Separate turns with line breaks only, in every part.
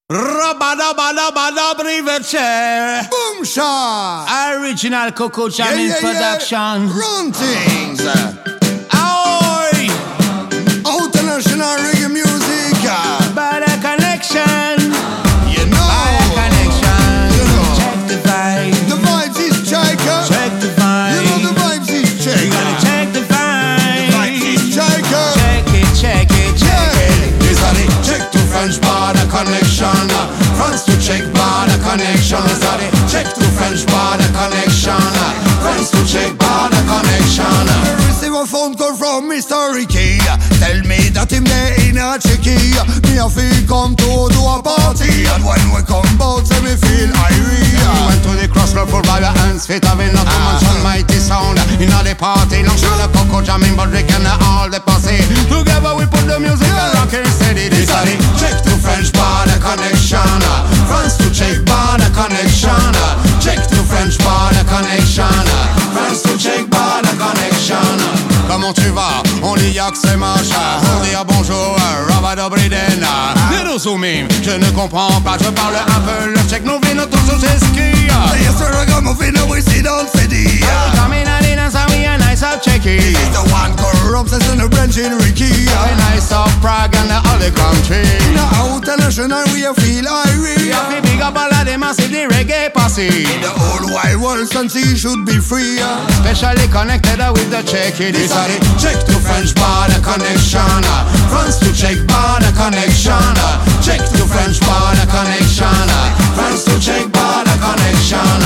Riverchair.
Boom shot.
Original Coco Jamming production.
Run things.
Ahoy.
International reggae music.
Bada connection.
You know.
Bada connection.
You know.
Check the vibe.
The vibes is check.
Check the vibe.
You know the vibes is check.
You gotta check the vibe.
The vibes is check.
Check it, check it, check it.
This are the check to French border connection. France to Czech border connection. This are the check to French border connection. France to Czech border connection. I receive a phone call from Mr. Ricky. Tell me that him there in a Czechie. Me a feel come to do a party. And when we come out, say me feel irie.
We went to the crossroad for by your hands fit having not too much almighty sound. In all the party, long shot of Coco Jamming, but Rick and all the posse. Together we put the music and rockin' steady.
This are the Czech to French border connection. France to Czech border connection. Czech to French border connection. France to Czech border connection.
Comment tu vas? On dit y'a que c'est machin. On dit à bonjour, Rabadobridena. Little Zoomim, je ne comprends pas. Je parle un peu le tchèque, nous venons tous au ski.
Yes sir, I got my finna we sit down city.
Coming out in and we a nice up Czechie.
He's the one corrupts us in the branch in Ricky.
A nice of Prague and the other country.
Now international we a feel irie.
Yeah, we big up all of them and see the reggae posse.
The whole wide world Sansi should be free.
Especially connected with the Czechie.
This are the Czech to French border connection. France to Czech border connection. Czech to French border connection. France to Czech border connection.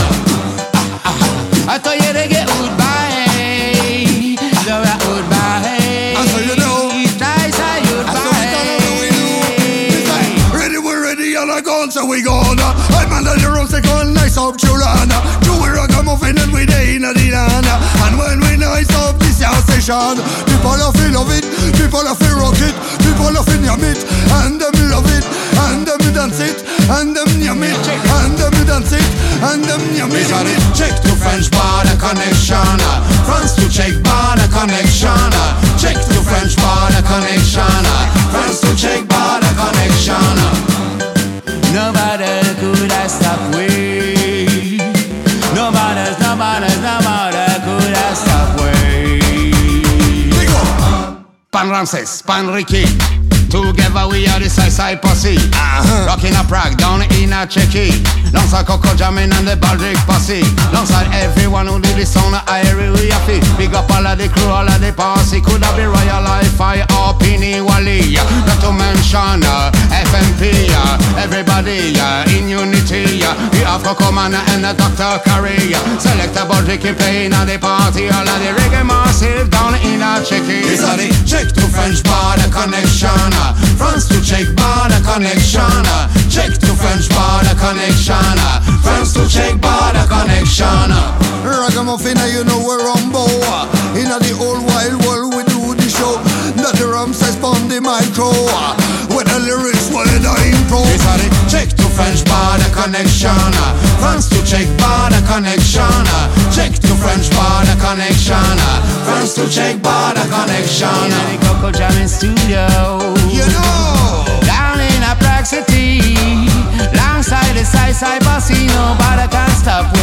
I thought you reggae would buy. The rat would buy.
I saw you know.
I saw you buy.
Ready, we're ready, and I gone, so we gone. I'm under the rose, they call nice up Chulana. Do we rock a muffin and we day in a dinana. And when we nice up this house session, people are feel of it, people are feel rock it, people are feel yam it, and them love it, and them dance it, and them yam it, and them dance it, and them yam it. Czech to French border connection, France to Czech border connection, Czech to French border connection, France to Czech border connection.
Nobody could I stop we. Nobody could I stop we.
Pan Ramses, Pan Ricky. Together we are the side posse. Rocking a Prague, down in a Czechie. Alongside Coco Jamming and the Baltic posse. Alongside everyone who do this song, I really happy. Big up all of the crew, all of the posse. Could have been Royal Hi-Fi or Pini Wally. Not to mention FMP, everybody in unity. We have Coco Man and Dr. Curry. Select a Baltic playing at the party. All of the reggae massive down in a Czechie.
These are the Czech to French border connection. France to Czech border connection. Czech to French border connection. France to Czech border connection. Ragamuffin, you know we're Rumbo. In the whole wide world we do the show. That the rum says on the micro. With the lyrics, with the impro. These are the Czech to French border connection. France to Czech border connection. Czech to French border connection. France to Czech border connection.
In the Coco Jamming studio.
You know.
Down in a Prague city. Alongside the side posse. Nobody can stop